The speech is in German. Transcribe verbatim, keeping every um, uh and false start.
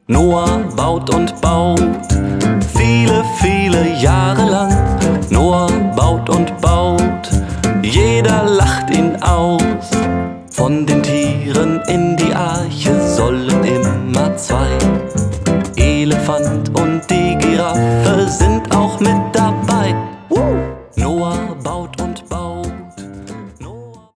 Noah baut und baut, viele, viele Jahre lang. Noah baut und baut, jeder lacht ihn aus. Von den Tieren in die Arche sollen immer zwei. Elefant und die Giraffe sind auch mit dabei.